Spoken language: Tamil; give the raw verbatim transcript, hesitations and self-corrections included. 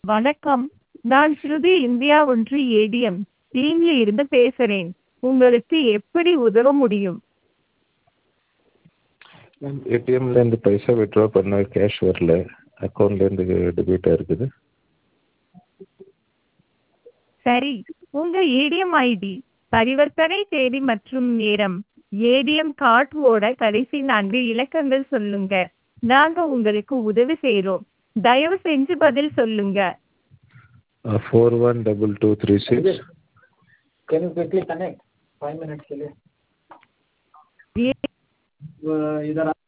வணக்கம். நான் ஸ்ருதி இந்தியா ஒன்று ஏடிஎம் டீம்ல இருந்து பேசுறேன். உங்களுக்கு எப்படி உதவ முடியும்? மேம் ஏடிஎம்லேருந்து பைசா வித்ட்ரா பண்ண கேஷ் வரல. அக்கௌண்ட்லேருந்து டெபிட் ஆயிருக்குது. சரி, உங்க ஏடிஎம் ஐடி, பரிவர்த்தனை தேதி மற்றும் நேரம், ஏடிஎம் கார்டோட கடைசி நான்கு இலக்கங்கள் சொல்லுங்க. நாங்க உங்களுக்கு உதவி செய்றோம். தயவு செஞ்சு பதில் சொல்லுங்க. Four one double two three six Can you quickly connect? Five minutes के लिए. ये वो इधर आ-